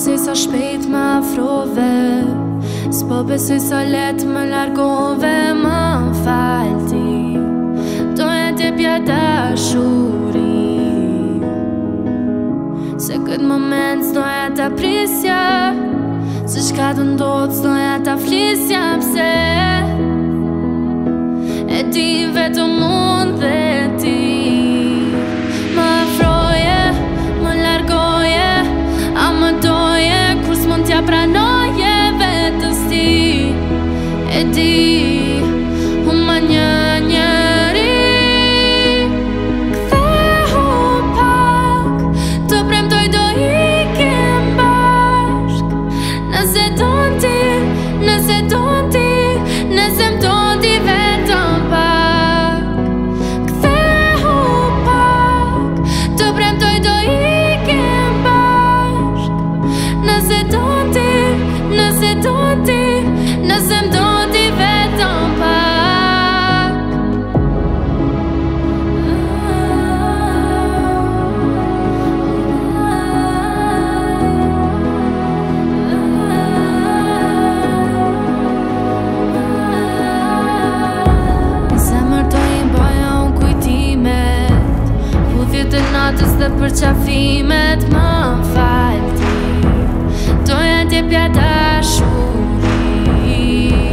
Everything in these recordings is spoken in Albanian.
besoj sa shpejt më afrove, s'po besoj sa let më largove. Më fal ti, doja t'jepja dashuri, se këtë moment s'doja ta prisja, se shka të ndodh s'doja ta flisja. Pse e di vetëm unë dhe ti. Më afroje, më largoje, a më doje, kur s'mund t'ja pranoje vetës ti. E di, unë më njëri, kthehu pak, të premtoj do ikim bashk. Nëse don ti, nëse don ti, nëse m'don ti vetëm pak. Kthehu pak, të premtoj do ikim bashk. Nëse don ti, nëse don ti, nëse m'don ti vetëm pak. Zemër do i boja unë kujtimet, puthjet e natës dhe përqafimet. Më fal ti, doja t'jepja dashuri,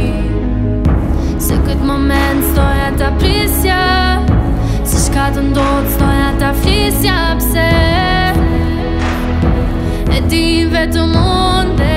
se këtë moment s'doja ta prisja, se shka të ndodh s'doja ta flisja. Pse e di vetëm unë dhe